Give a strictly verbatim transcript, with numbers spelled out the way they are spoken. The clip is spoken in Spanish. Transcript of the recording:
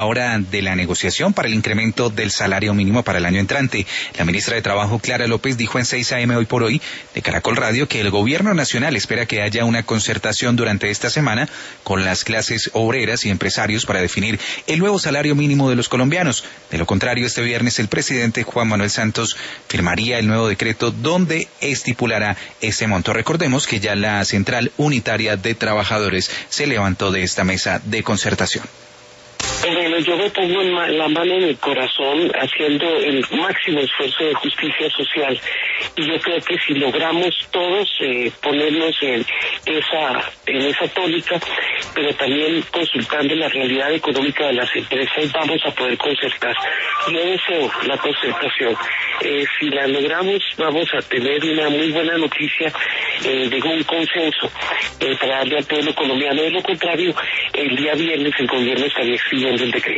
Ahora de la negociación para el incremento del salario mínimo para el año entrante. La ministra de Trabajo, Clara López, dijo en seis a eme Hoy por Hoy de Caracol Radio que el gobierno nacional espera que haya una concertación durante esta semana con las clases obreras y empresarios para definir el nuevo salario mínimo de los colombianos. De lo contrario, este viernes el presidente Juan Manuel Santos firmaría el nuevo decreto donde estipulará ese monto. Recordemos que ya la Central Unitaria de Trabajadores se levantó de esta mesa de concertación. Bueno, yo me pongo en ma- la mano en el corazón haciendo el máximo esfuerzo de justicia social y yo creo que si logramos todos eh, ponernos en esa en esa tónica, pero también consultando la realidad económica de las empresas, vamos a poder concertar. Yo deseo la concertación. Eh, si la logramos, vamos a tener una muy buena noticia eh, de un consenso eh, para darle al pueblo colombiano. De lo contrario, el día viernes el gobierno estaría exigiendo el decreto.